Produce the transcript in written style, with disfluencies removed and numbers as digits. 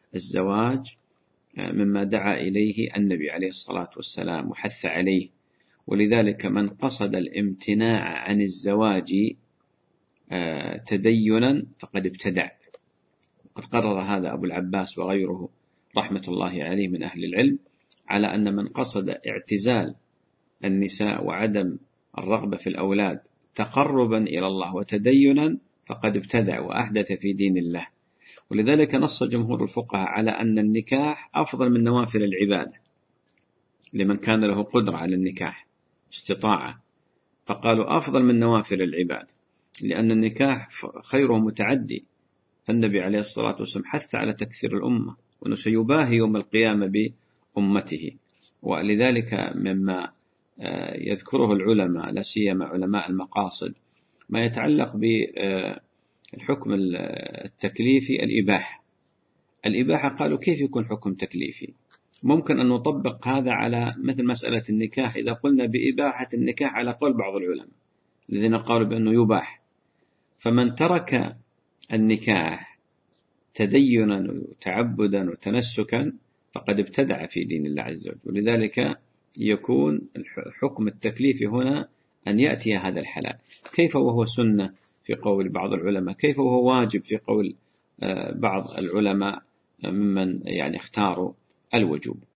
الزواج مما دعا إليه النبي عليه الصلاة والسلام وحث عليه، ولذلك من قصد الامتناع عن الزواج تدينا فقد ابتدع. قد قرر هذا أبو العباس وغيره رحمة الله عليه من أهل العلم على أن من قصد اعتزال النساء وعدم الرغبة في الأولاد تقربا إلى الله وتدينا فقد ابتدع وأحدث في دين الله. ولذلك نص جمهور الفقهاء على أن النكاح أفضل من نوافل العبادة لمن كان له قدرة على النكاح استطاعة، فقالوا أفضل من نوافل العبادة لأن النكاح خيره متعدي. فالنبي عليه الصلاة والسلام حث على تكثير الأمة وأنه سيباهي يوم القيامة بأمته. ولذلك مما يذكره العلماء لا سيما علماء المقاصد ما يتعلق بالحكم التكليفي الإباحة قالوا كيف يكون حكم تكليفي؟ ممكن أن نطبق هذا على مثل مسألة النكاح إذا قلنا بإباحة النكاح على قول بعض العلماء الذين قالوا بأنه يباح، فمن ترك النكاح تدينا وتعبدا وتنسكا فقد ابتدع في دين الله عز وجل. ولذلك يكون الحكم التكليفي هنا أن يأتي هذا الحلال، كيف وهو سنة في قول بعض العلماء، كيف وهو واجب في قول بعض العلماء ممن اختاروا الوجوب.